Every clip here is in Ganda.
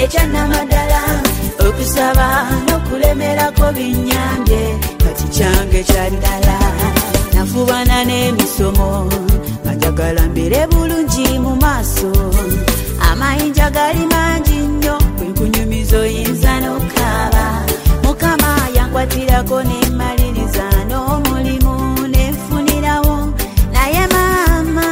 ekyannamadala okusaba n'okulemerako binnyambye kati kyange kyaddala nafubana n'emisomo njagala mbere bulungi mu maaso amayinja gali mangi nnyo kwenkunyumiza oyinza n'okaaba mukama yankwatirako nemmaliriza n'omulimu nenfunirawo naye maama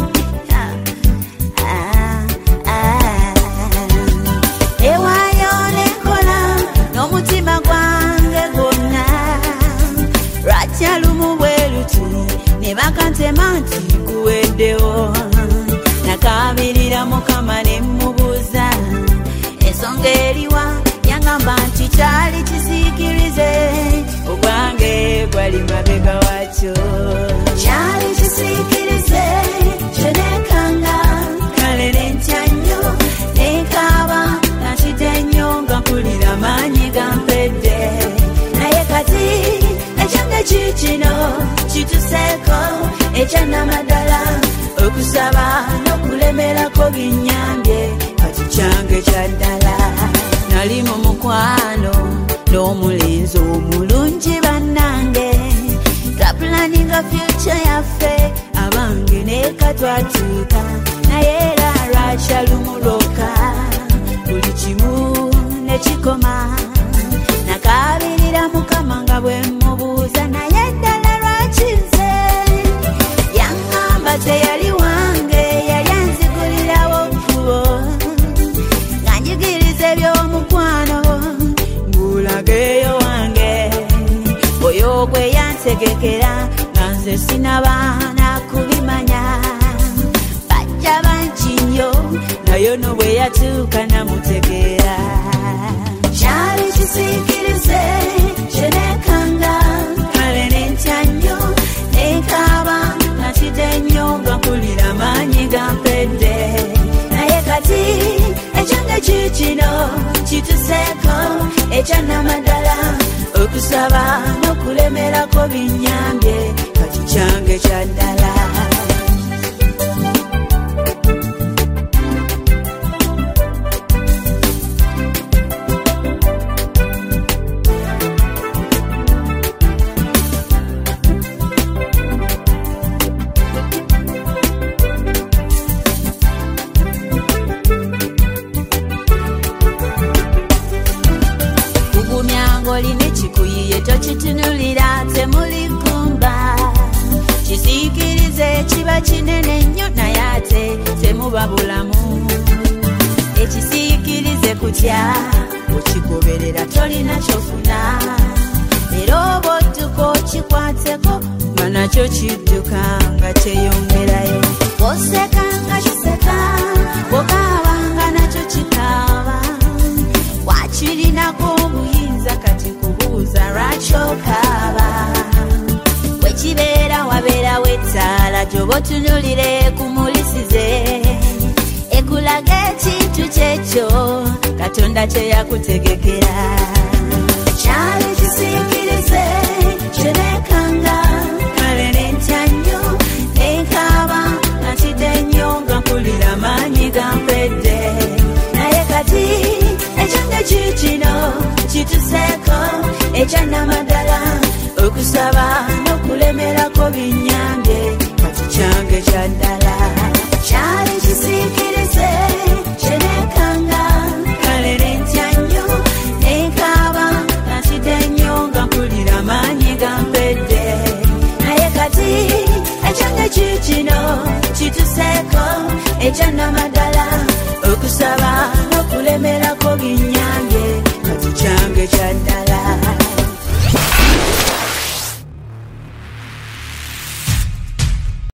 ewaayo nenkola n'omutima gwange gwonna lwakyalumu bweruti ne bakantema nti kuweddewo nakabirira mukama ne mmubuuza ensonga eriwa yangamba nti kyali kisiikirize ogwange gwali mabega wakyo kyali kisiikirize kyenekanga kale nentya nnyo nenkaaba nankidde nnyo nga mpulira maanyi gampedde naye kati ekyange kikino kituseeko ekyannamadala okusaba n'okulemerako binnyambye kati kyange kyaddala nali mu mukwano n'omulenzi omulungi bannange twapulaninga future yaffe abange nekatwatuuka naye era lwakyalumulwoka buli kimu nekikoma nakabirira mukama nga bwe mubuuza naye ddala lwakize yangamba teyali wange yali anzigulirawo kkubo nga njigiriza ebyomukwano ngulageeyo wange oyo gwe yantegekera nga nze sinabaana kubimanya bajja bangi nnyo naye no bwe yatuuka namutegeera kyali kisiikirize kyenekanga kale nentya nnyo nenkaaba nakidde nnyo nga mpulira maanyi gampedde naye kati ekyange kikino kituseeko ekyannamadala okusaba n'okulemerako binnyambye kati kyange kyaddala olina ekikuyiye tokitunulira temulikumba kisiikirize kiba kinene nnyo naye ate temuba bulamu ekisiikirize kutya okikoberera tolina kyofuna era oba odduka okikwateko nga nakyo kidduka nga kyeyongerayo oseka nga kiseka bwokaaba nga nakyo kikaaba wakirinako obuyinza kati kubuuza lwakyokaaba wekibeera wabeerawo ettaala gyoba otunulire kumulisize ekulaga ekintu kyekyo katonda kye yakutegekera kyali kisiikirize kyenekanga kale nentya nnyo nenkaaba nakidde nnyo nga mpulira maanyi gampedde naye kati ekyange kikino kituseeko ekyannamadala okusaba n'okulemerako binnyambye kati kyange kyaddala kyali